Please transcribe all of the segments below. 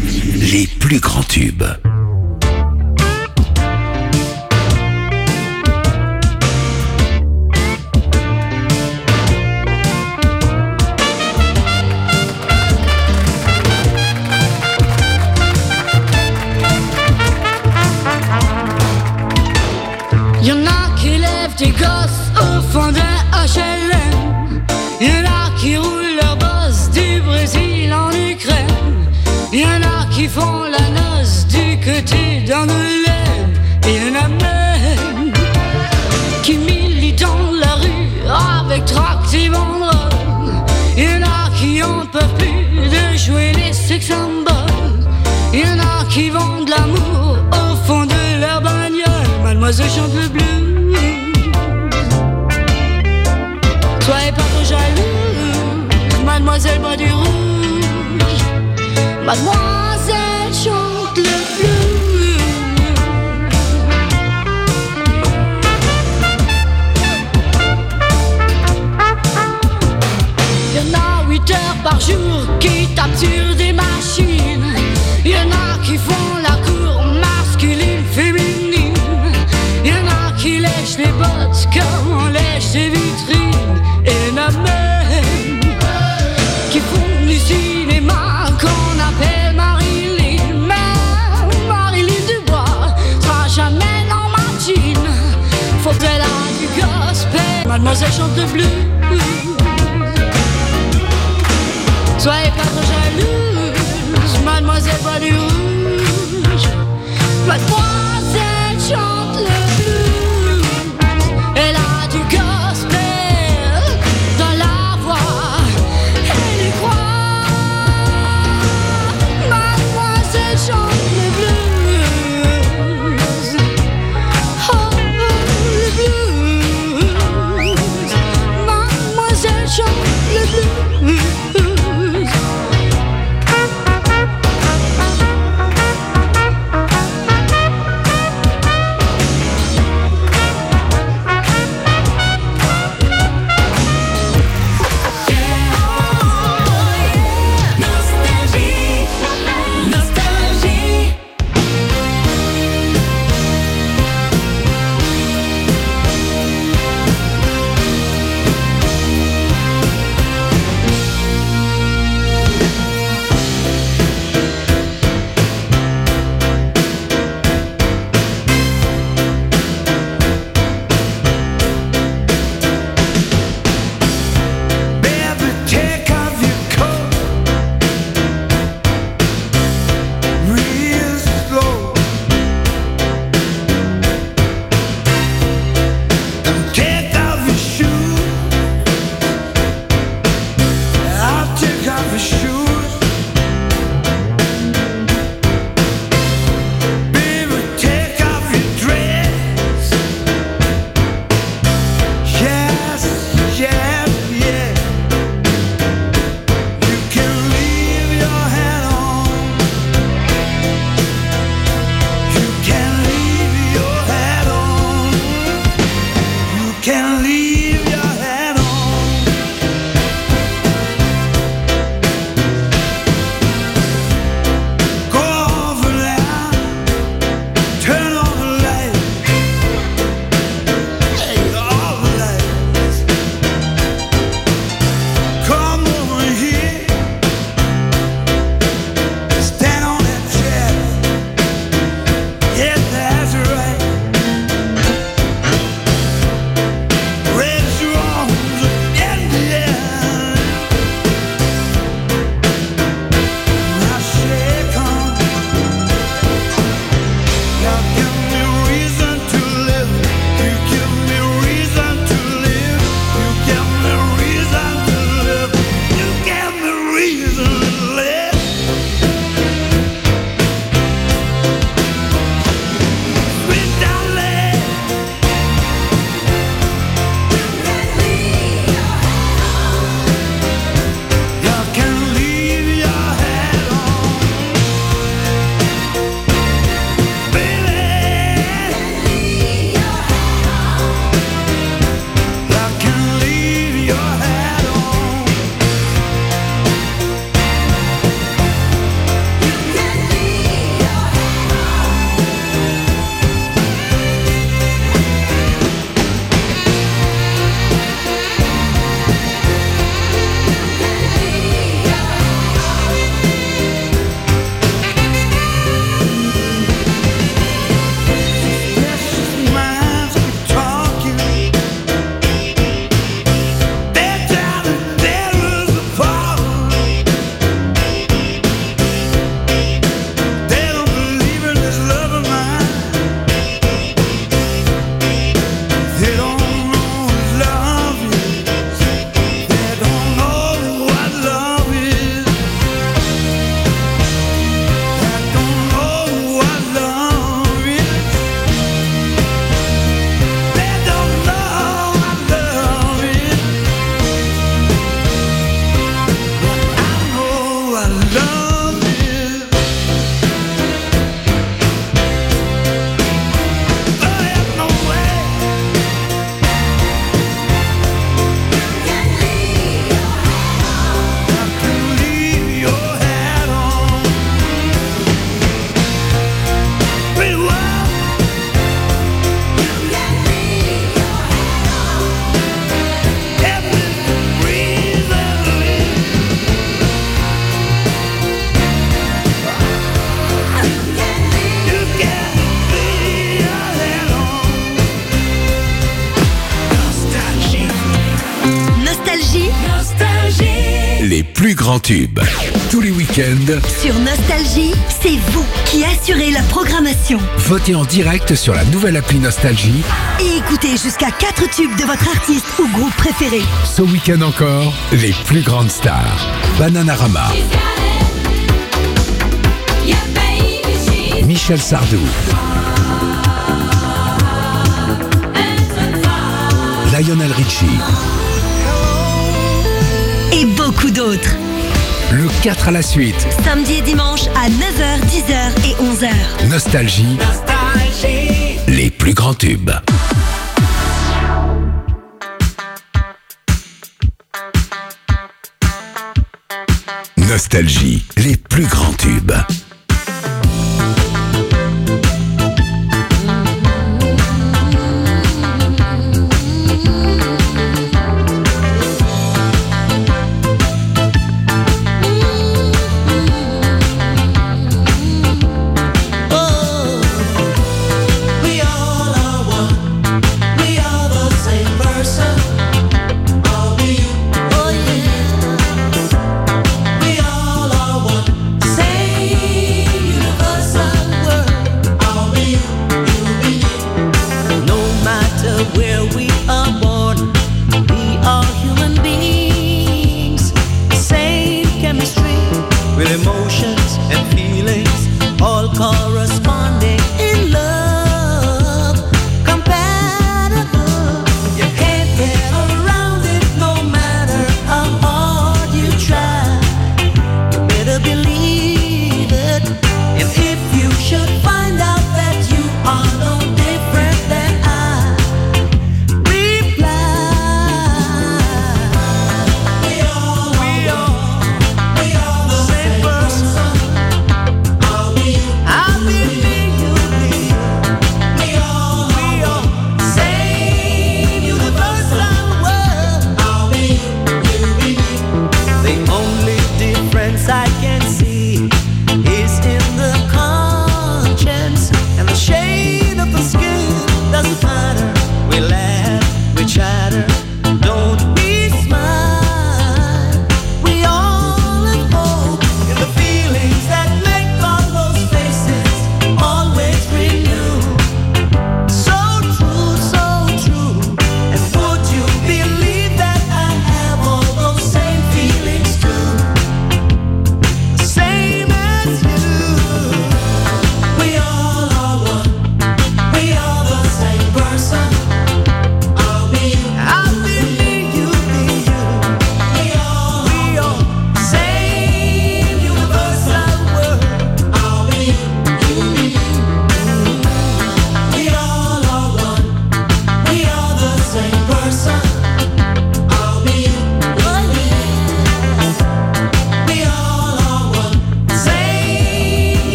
les plus grands tubes. Y'en a qui lèvent des gosses au fond d'un HLM. Y'en a qui roulent leur boss du Brésil en Ukraine. Y'en a qui font la noce du côté d'Angoulême. Et y'en a même qui militent dans la rue avec tract et banderoles. Y'en a qui en peuvent plus de jouer les sex symboles. Y'en a qui vendent l'amour au fond de leur bagnole. Mademoiselle chante le blues. Soyez pas trop jalouse, mademoiselle boit du rouge. Mademoiselle chante le blues. Y'en a 8 heures par jour qui tapent sur des machines. Y'en a qui font la cour masculine, féminine. Y'en a qui lèchent les bottes comme on lèche les vitrines. Et y'en a même qui font du cinéma qu'on appelle Marilyn. Mais Marilyn Dubois sera jamais dans ma jean. Faut qu'elle a du gospel. Mademoiselle chante le blues. Soyez pas trop jalouse, mademoiselle boit du rouge. Mademoiselle chante le blues. Elle a du gospel dans la voix. Elle y croit. Mademoiselle chante le blues. Oh, le blues. Mademoiselle chante le blues. grands tubes. Tous les week-ends, Sur Nostalgie, c'est vous qui assurez la programmation. votez en direct sur la nouvelle appli Nostalgie. Et écoutez jusqu'à 4 tubes de votre artiste ou groupe préféré. Ce week-end encore, les plus grandes stars. Bananarama, Michel Sardou, Lionel Richie. Et beaucoup d'autres. Le 4 à la suite. Samedi et dimanche à 9h, 10h et 11h. Nostalgie. Les plus grands tubes. Nostalgie. Les plus grands tubes. Say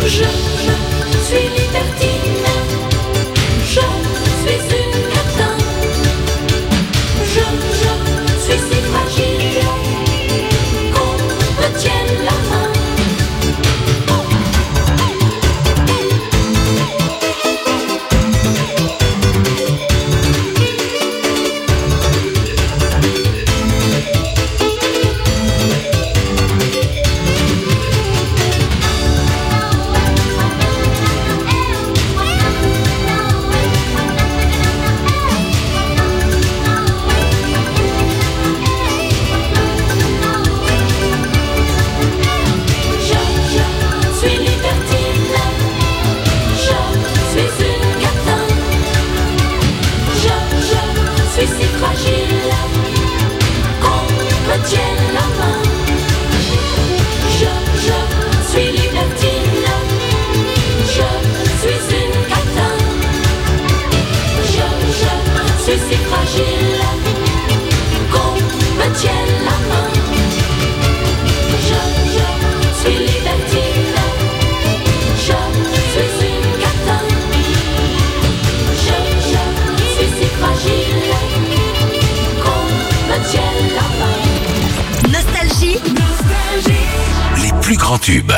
Je suis libertine, je suis une catin, je suis si fragile qu'on me tienne la main. Plus grands tubes.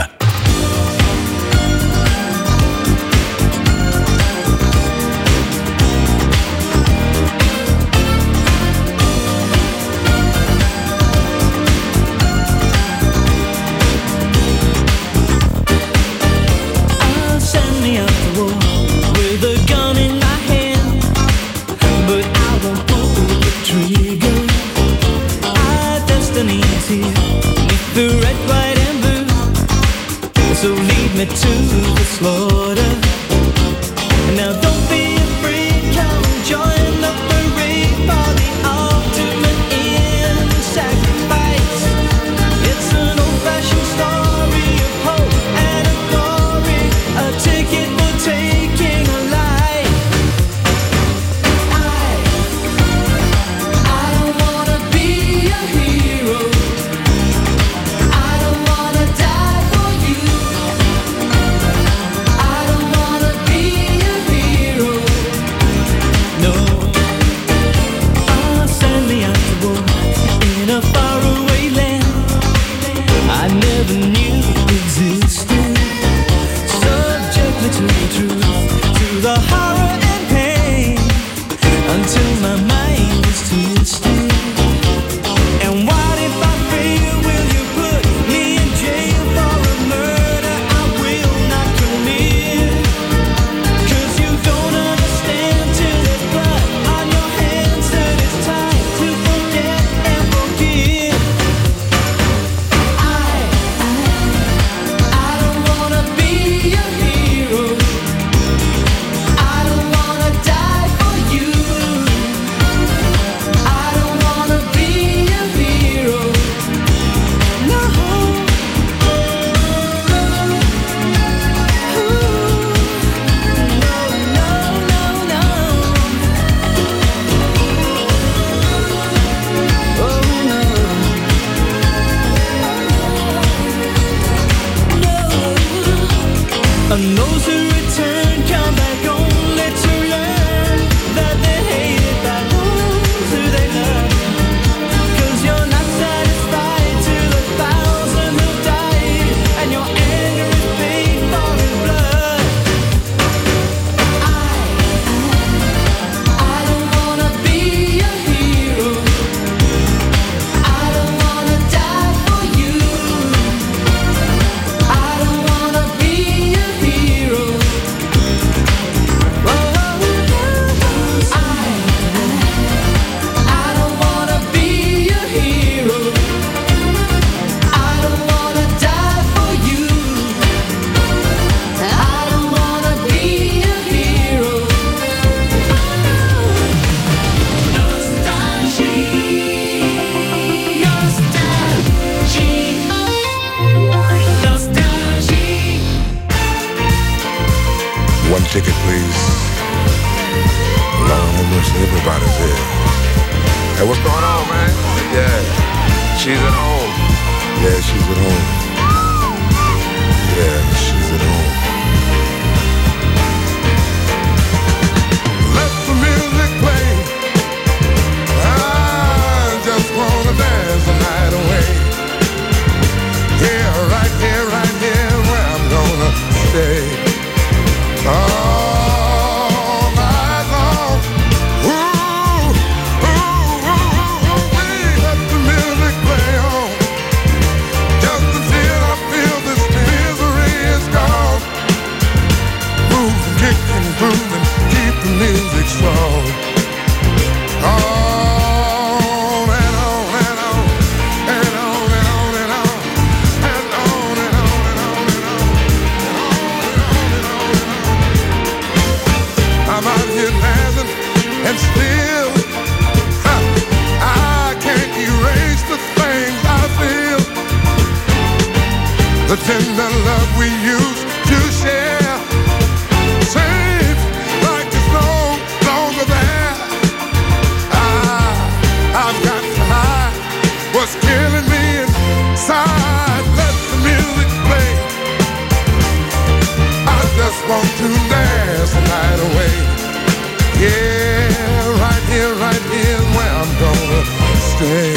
ticket, please. Lord have mercy, everybody's here. Hey, what's going on, man? Yeah, she's at home. Yeah, she's at home. Yeah, she's at home. stay all night long. Ooh, ooh, ooh, we let the music play on just until I feel this misery is gone. Moving, kicking, grooving, keep the music strong. And still, I can't erase the things I feel. The tender love we used to share seems like it's no longer there. I've got to hide what's killing me inside. Let the music play. I just want to dance the night away. Yeah, right here is where I'm gonna stay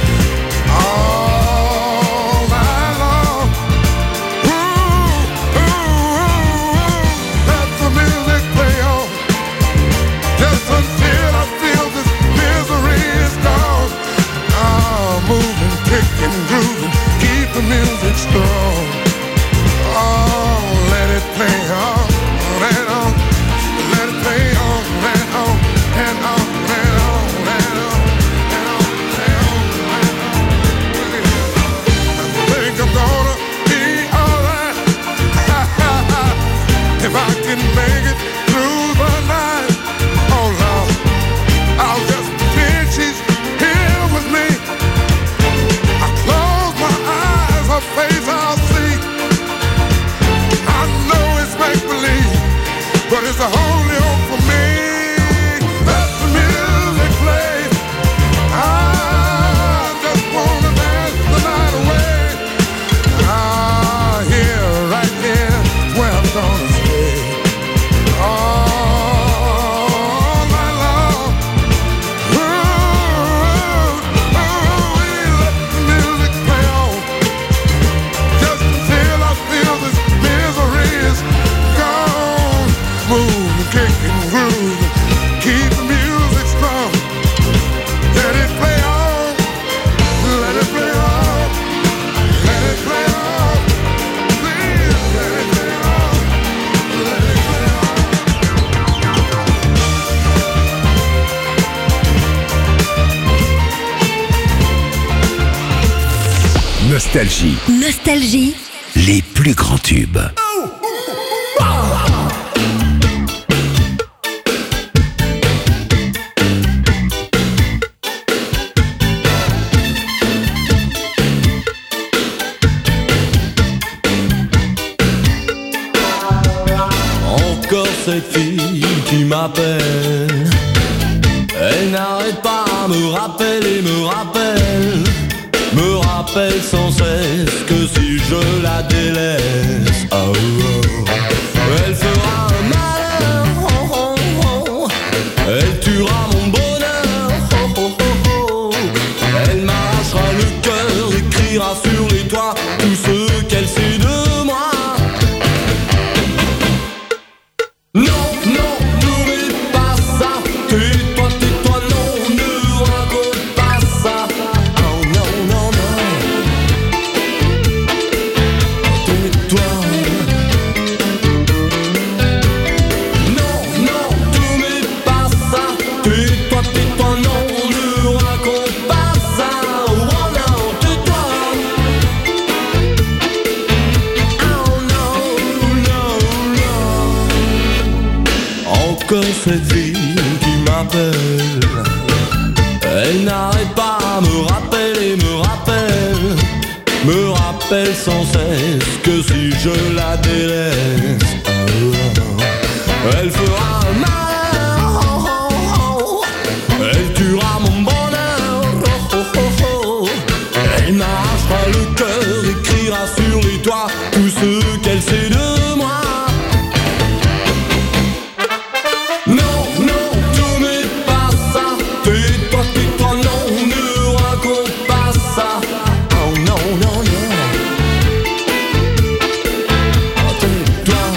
all night long. Ooh, ooh, ooh, let the music play on just until I feel this misery is gone. Moving, kicking, grooving, keep the music strong. Oh, let it play on and on. Let it play on and on and on and on and on and on and on. I think I'm gonna be alright if I can make it through the night. Oh Lord, I'll just pretend she's here with me. I close my eyes, her face I'll see. I know it's make-believe, but it's a only hope for me. Let the music play. I just wanna dance the night away. Here, right here, where I'm gonna stay all night long. Ooh, we let the music play on just until I feel this misery is gone. Move, kicking, grooving, keep the music strong. Let it play on, let it play on, let it play on. Please, let it play on, let it play on. Nostalgie, Nostalgie, les plus grands tubes. Encore cette fille qui m'appelle. Elle n'arrête pas à me rappeler, me rappelle sans cesse que si je la délaisse, oh, oh, elle fera un malheur, oh, oh, oh. Elle tuera mon bonheur, oh, oh, oh, oh. Elle m'arrachera le cœur, écrira sur les toits tout ce qu'elle sait de moi. Non, non, n'oublie pas ça. Tais-toi, non, ne raconte pas ça. Oh non, non, non. Tais-toi. Non, non, n'oublie pas ça. Tais-toi, non, ne raconte pas ça. Oh non, tais-toi. Oh non, non, non. Encore cette fille qui m'appelle. Elle n'arrête pas à me rappeler, me rappelle sans cesse que si je la délaisse, elle fera un malheur, oh, oh, oh. Elle tuera mon bonheur, oh, oh, oh, oh. Elle m'arrachera le cœur, écrira sur les toits tout ce qu'elle sait de moi. Non, non, n'oublie pas ça. Tais-toi, non, ne raconte pas ça. Oh non, non, non. Oh, tais-toi.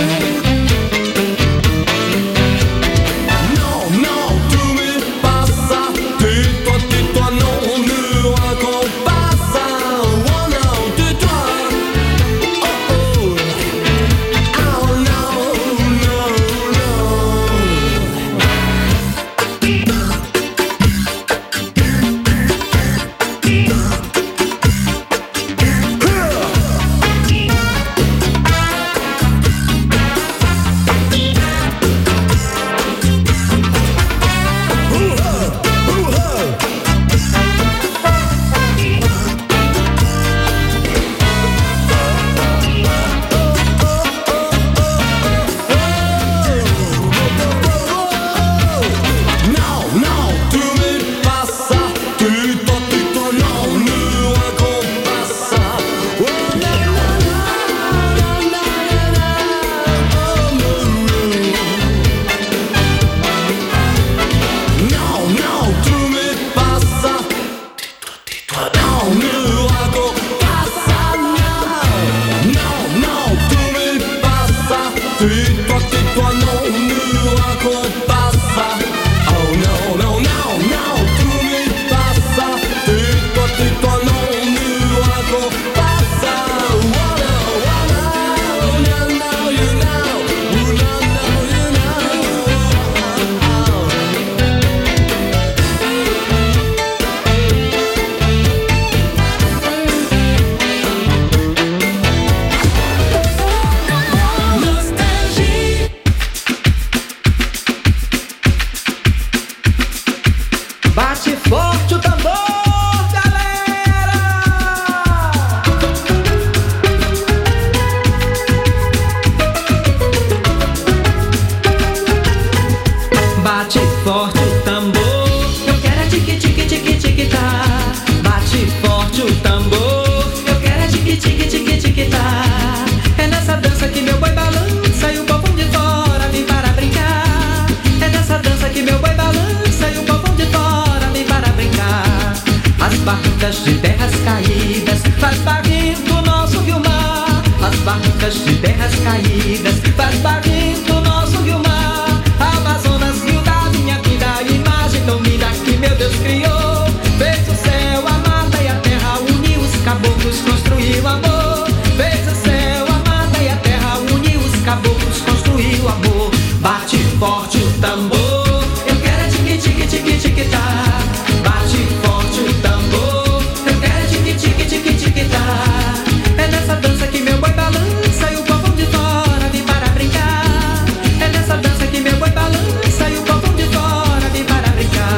tais-toi, non, ne raconte pas ça. Oh non, non, non, non, n'oublie pas ça. Tais-toi, non, ne raconte pas ça. Wanna, oh, you know, you know, oh, no, no, you know. Nostalgie. Bate forte o tambor, galera! Bate forte o tambor, eu quero é tique tique tique tique tá. Bate forte o tambor, eu quero é tique tique tique tique tá. É nessa dança que meu boi balança e o povo de fora vem para brincar. É nessa dança que meu boi balança e o povo de fora vem para brincar. As barcas de terras caídas faz barrento o nosso rio-mar. As barcas de terras caídas faz barrento o nosso rio-mar. Amazonas, rio da minha vida, imagem tão linda que meu Deus criou. Fez o céu, a mata e a terra, uniu os caboclos, construiu amor. Fez o céu, a mata e a terra, uniu os caboclos, construiu amor. Bate forte o tambor, eu quero é tique tique tique tique tá. Bate forte o tambor, eu quero é tique tique tique tique tá. É nessa dança que meu boi balança e o povo de fora vem para brincar. É nessa dança que meu boi balança e o povo de fora vem para brincar.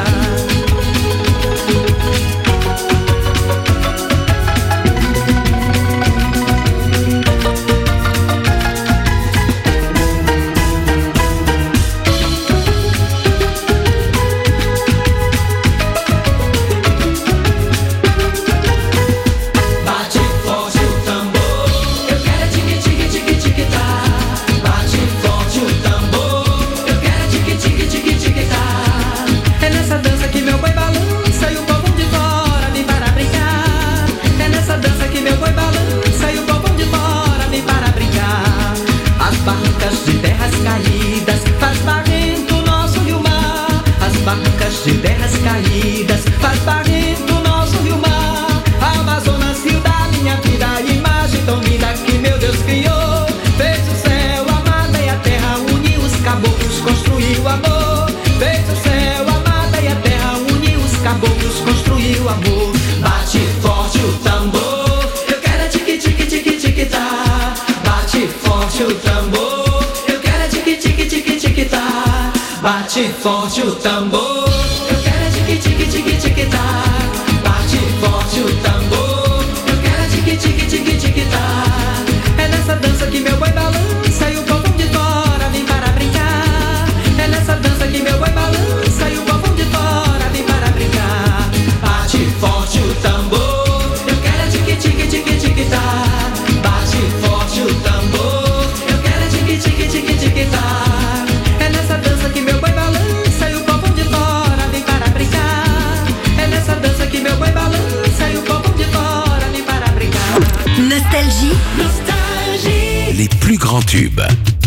Bate forte o tambor, eu quero é tique tique tique tique tá. Bate forte o tambor, eu quero é tique tique tique tique tá. É nessa dança que meu boi balança e o povo de fora vem para brincar. É nessa dança que meu boi balança e o povo de fora vem para brincar. As barcas de terras caídas faz barrento o nosso rio-mar. As barcas de terras caídas faz barrento o nosso rio-mar. Amazonas, rio da minha vida, imagem tão linda que meu Deus criou. Fez o céu, a mata e a terra, uniu os caboclos, construiu amor. Fez o céu, a mata e a terra, uniu os caboclos, construiu amor. Bate forte o tambor, eu quero é tique tique tique tique tá. Bate forte o tambor, eu quero é tique tique tique tique tá. Bate forte o tambor, eu quero é tique tique tique tique tá. Bate forte o tambor, eu quero é tique tique tique tique tá. É nessa dança que meu boi balança e o povo de fora vem para brincar. É nessa dança que meu boi balança e o povo de fora vem para brincar. Bate forte o tambor, eu quero é tique tique tique tique tá. Bate forte o tambor, eu quero é tique tique tique tique tá. É nessa dança que meu boi balança e o povo de fora vem para brincar. É nessa dança que meu boi balança e o povo de fora vem para brincar. Nostalgie, Nostalgie. Les plus grands tubes.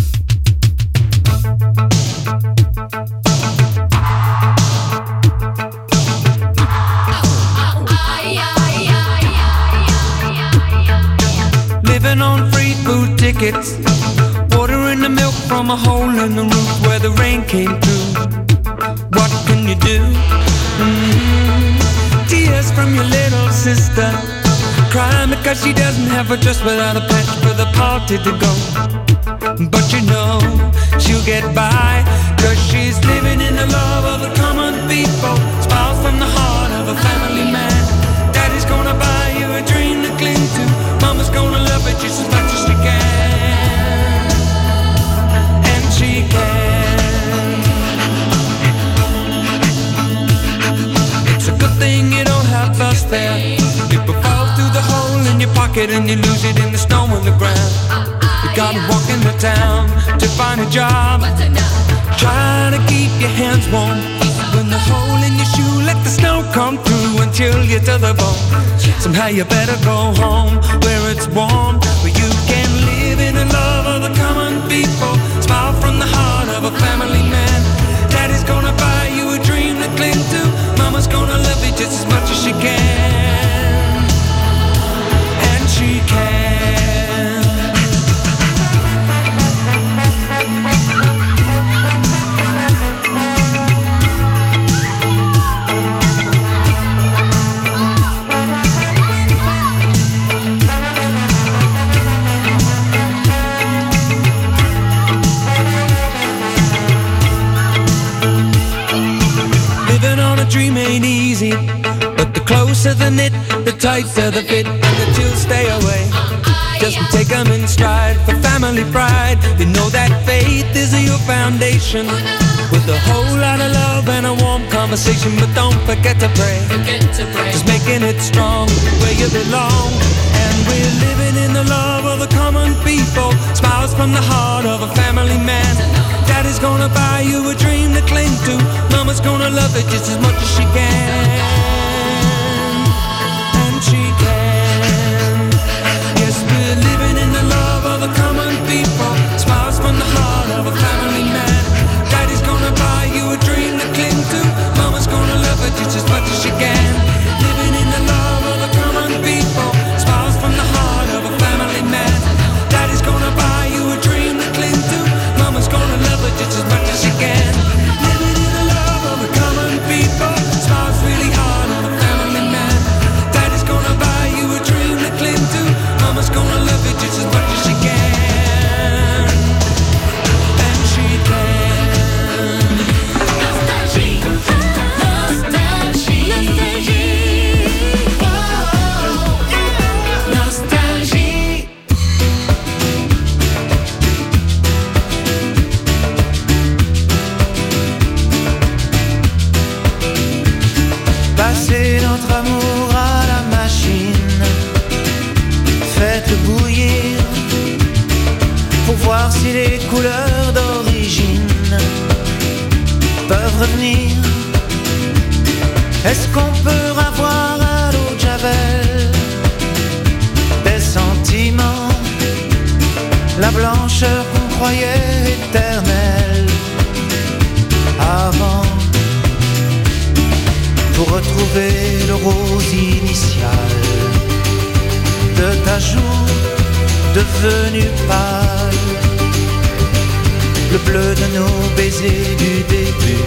Living on free food tickets, water in the milk from a hole in the roof where the rain came through. What can you do? Tears from your little sister, crying because she doesn't have a dress without a patch for the party to go. But you know she'll get by, cause she's living in the love of the common people. Smiles from the heart of a family man. Daddy's gonna buy you a dream to cling to. Mama's gonna love it just as much as she can. And she can. It's a good thing you don't have fuss there. It will fall through the hole in your pocket and you lose it in the snow on the ground. You gotta walk in the town to find a job. Try to keep your hands warm. When the hole in your shoe, let the snow come through and chill you to the bone. Somehow you better go home where it's warm, where you can live in the love of the common people. Smile from the heart of a family man. Daddy's gonna buy you a dream to cling to. Mama's gonna love you just as much as she can. And she can. Dream ain't easy, but the closer the knit, the tighter the fit, and the chills stay away. Just take them in stride for family pride. You know that faith is your foundation, with a whole lot of love and a warm conversation. But don't forget to pray, just making it strong where you belong. And we're living in the love of the common people. Smiles from the heart of a family man. Daddy's gonna buy you a dream to cling to. Mama's gonna love it just as much as she can. And she can. Yes, we're living in the love of the common people. Smiles from the heart of a family man. Daddy's gonna buy you a dream to cling to. Mama's gonna love it just as much as she can. Living in the love of the common people. Smiles from the heart of a family man. Daddy's gonna buy you a dream to cling to. Mama's gonna love it just as much as she can. Living in the love of the common people. Smiles really hard on a family man. Daddy's gonna buy you a dream to cling to. Mama's gonna love it just as much as she can. And she can. Nostalgie. Nostalgie. Nostalgie. Nostalgie. Passez notre amour à la machine, faites-le bouillir pour voir si les couleurs d'origine peuvent revenir. Est-ce qu'on peut avoir à l'eau de Javel des sentiments, la blancheur qu'on croyait éternelle avant, pour retrouver le rose initial de ta joue devenue pâle, le bleu de nos baisers du début,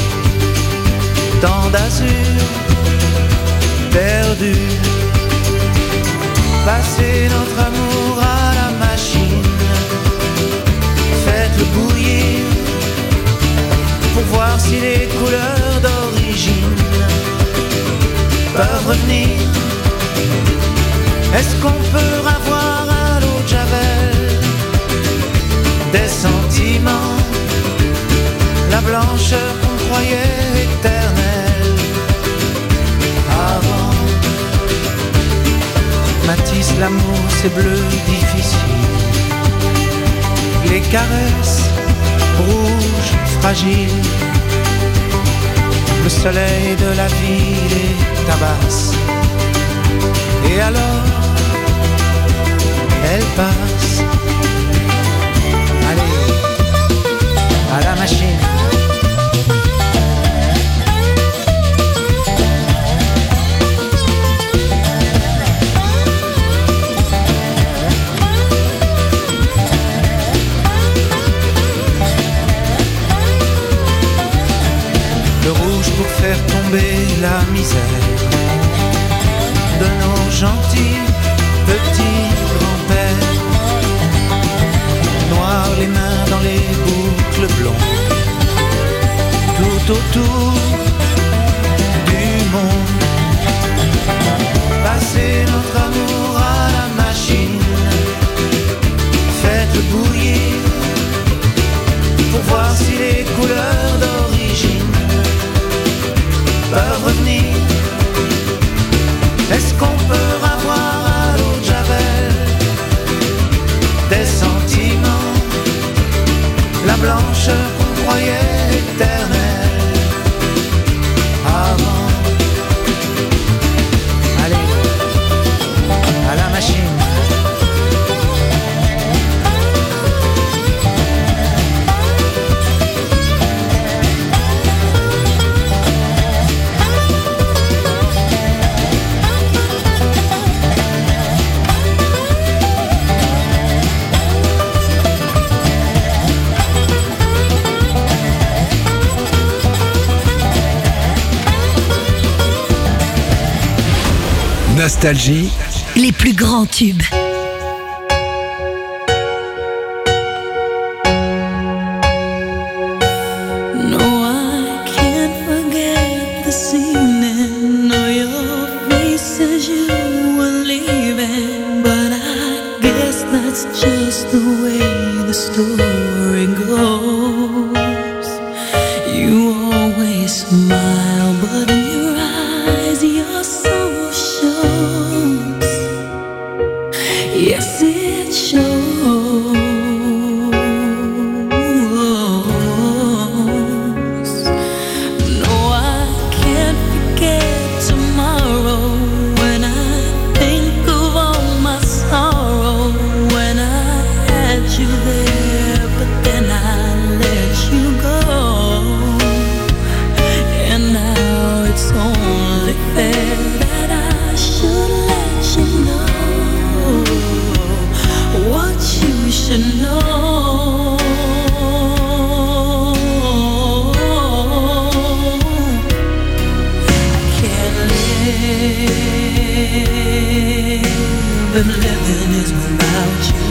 tant d'azur perdu. Passez notre amour à la machine, faites-le bouillir pour voir si les couleurs d'origine peuvent revenir. Est-ce qu'on peut avoir à l'eau de Javel des sentiments, la blancheur qu'on croyait éternelle avant? Matisse, l'amour c'est bleu difficile, les caresses rouges fragiles, le soleil de la ville est tabasse. Et alors, elle passe. Allez, à la machine. Le rouge pour faire tomber la misère de nos gentils petits grands-pères. Noir les mains dans les boucles blondes, tout autour du monde. Passez notre amour à la machine, faites-le bouillir pour voir si les couleurs d'origine peuvent revenir. Est-ce qu'on peut avoir à l'eau de Javel des sentiments, la blancheur qu'on croyait éternelle avant? Allez, à la machine. Nostalgie, les plus grands tubes. Just the way the story goes. You always smile, but in your eyes your soul shows. Yes, it shows. No, I can't forget tomorrow when I think of all my sorrow. You there, but then I let you go, and now it's only fair that I should let you know what you should know. I can't live if living is without you.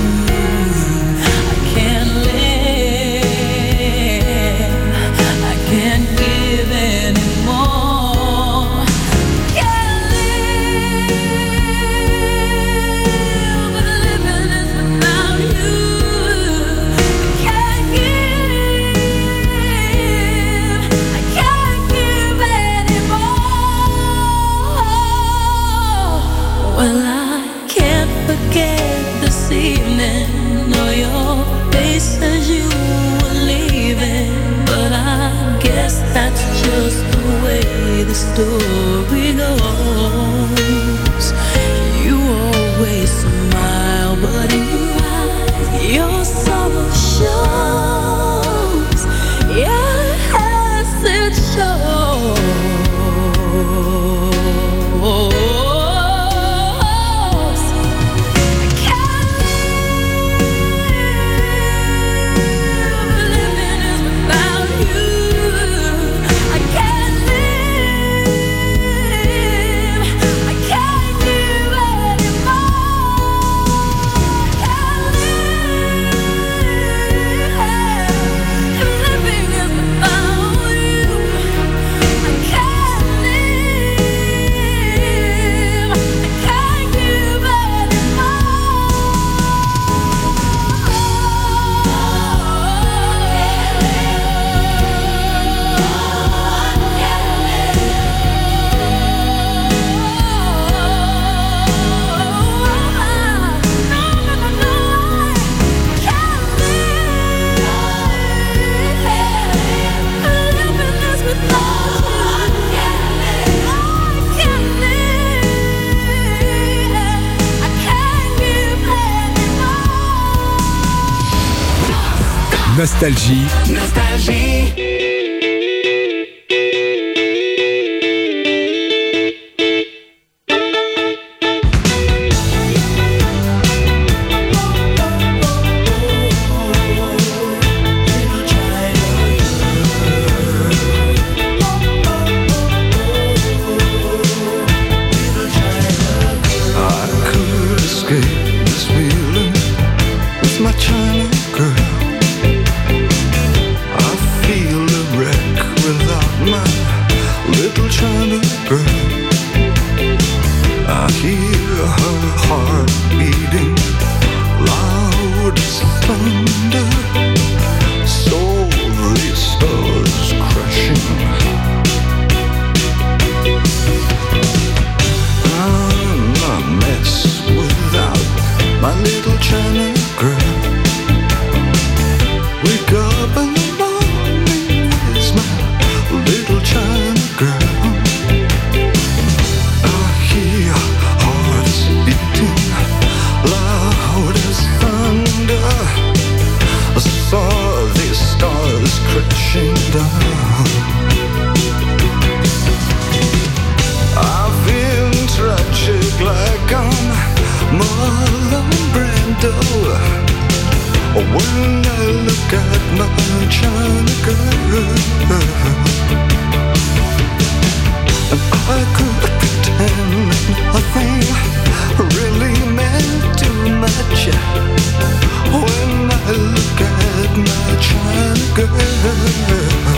The story goes. You always smile, but in your eyes your sorrow shows. Yes, it shows. Nostalgie. Nostalgie. When I look at my China girl, and I could pretend nothing shy when I look at my China girl.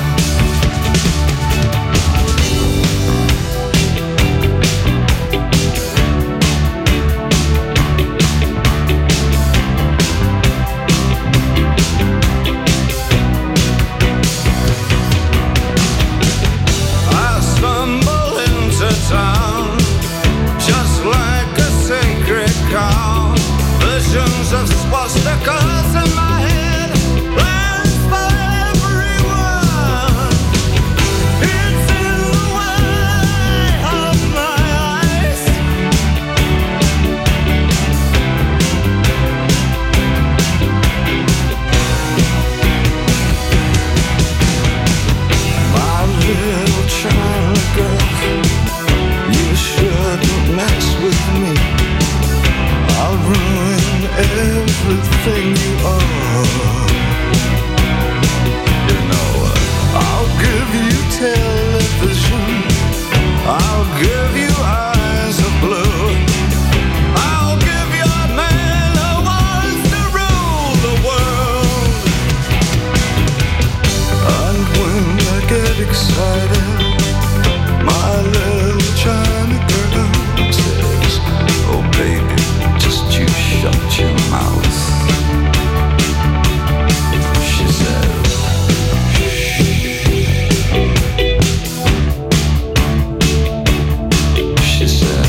Visions of swastikas in my head, plans for everyone. It's in the way of my eyes. My little China girl, you shouldn't mess with me. I'll ruin everything you are. You know, I'll give you television, I'll give you eyes of blue, I'll give you a man who wants to rule the world. And when I get excited, my little China girl says, oh baby, you shut your mouth. She said, she said,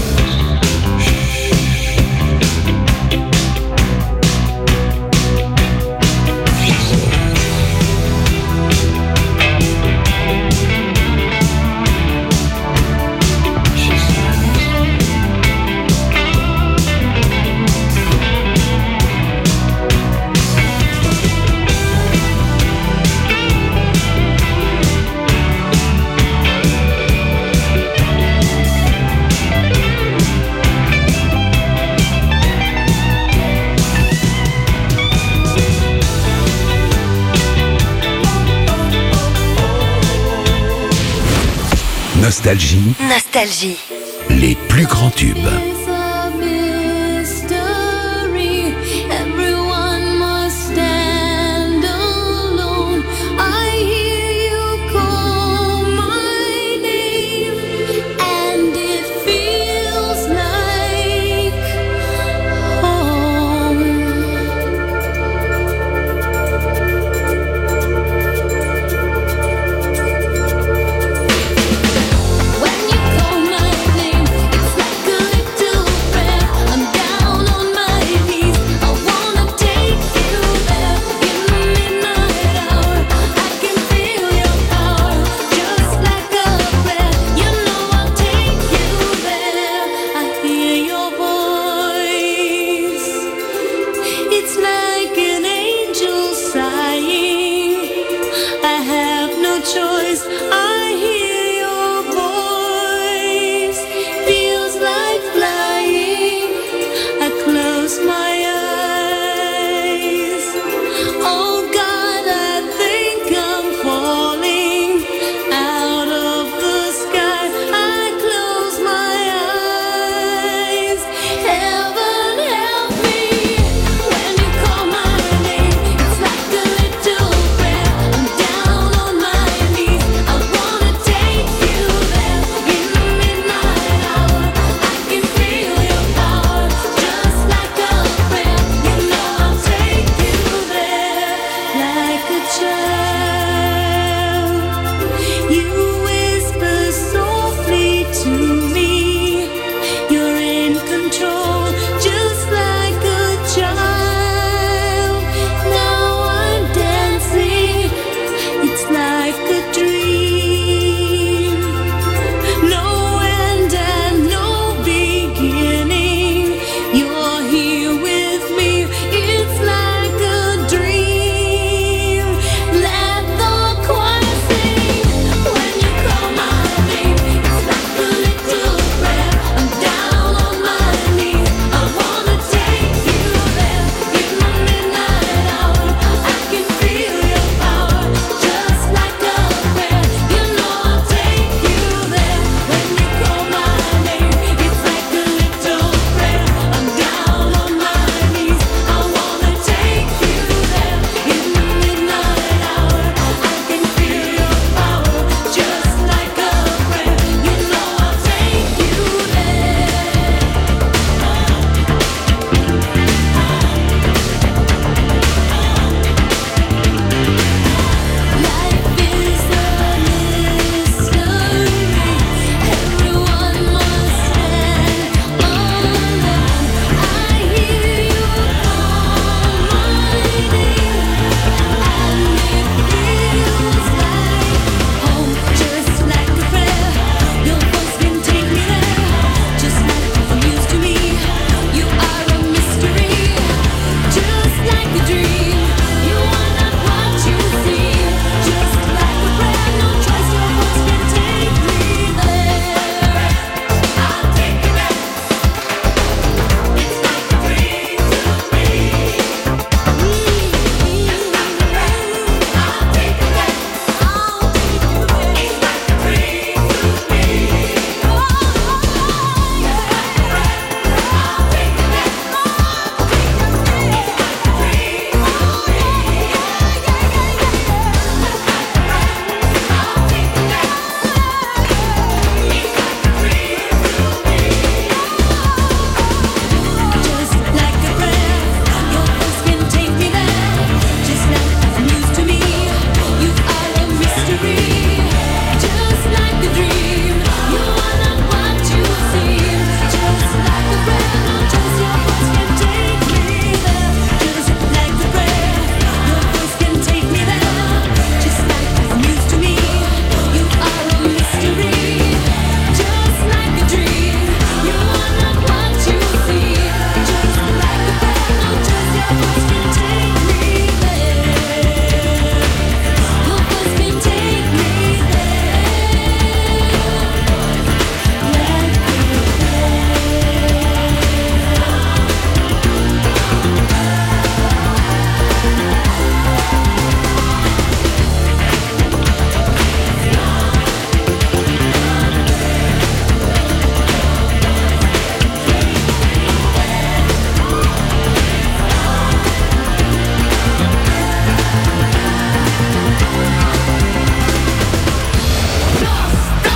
Nostalgie. Nostalgie. Les plus grands tubes. Let the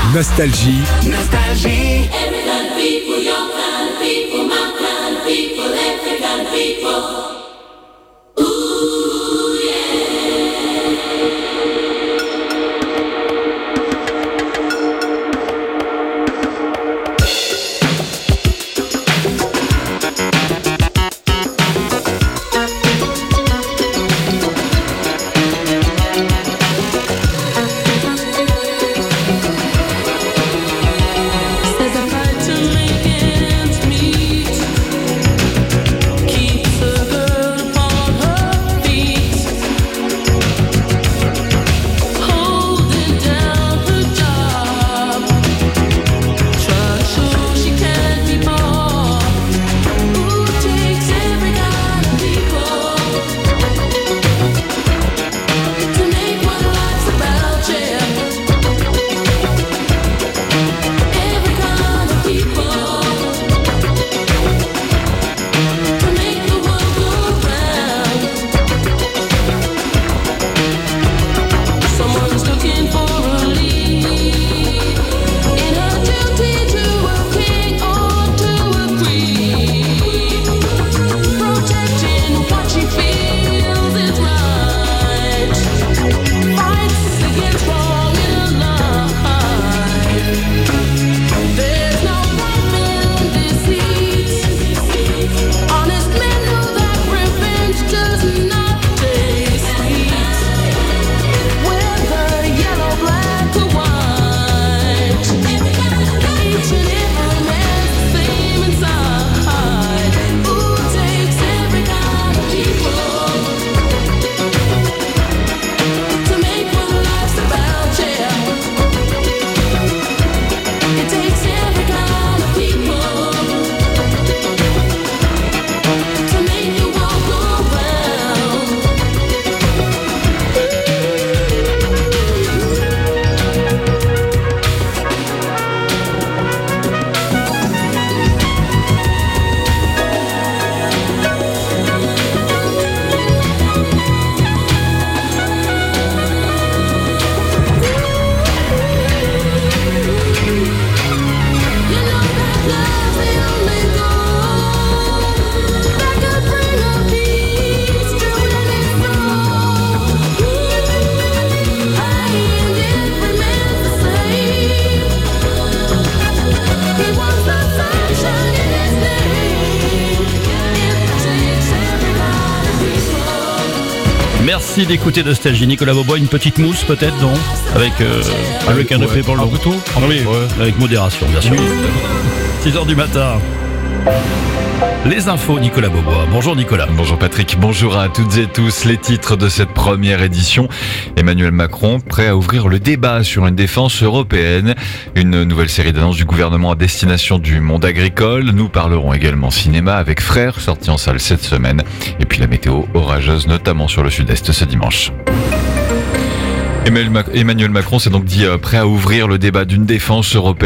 Nostalgie. Nostalgie. Every kind of people, your kind of people, my kind of people, every kind of people. Merci d'écouter Nostalgie. Nicolas Beaubois, une petite mousse peut-être, non? Avec un degré pour le couteau. Oui, avec modération, bien sûr. 6h du matin. Les infos, Nicolas Beaubois. Bonjour Nicolas. Bonjour Patrick, bonjour à toutes et tous. Les titres de cette première édition. Emmanuel Macron prêt à ouvrir le débat sur une défense européenne. Une nouvelle série d'annonces du gouvernement à destination du monde agricole. Nous parlerons également cinéma avec Frères, sorti en salle cette semaine. Et puis la météo orageuse, notamment sur le sud-est ce dimanche. Emmanuel Macron s'est donc dit prêt à ouvrir le débat d'une défense européenne.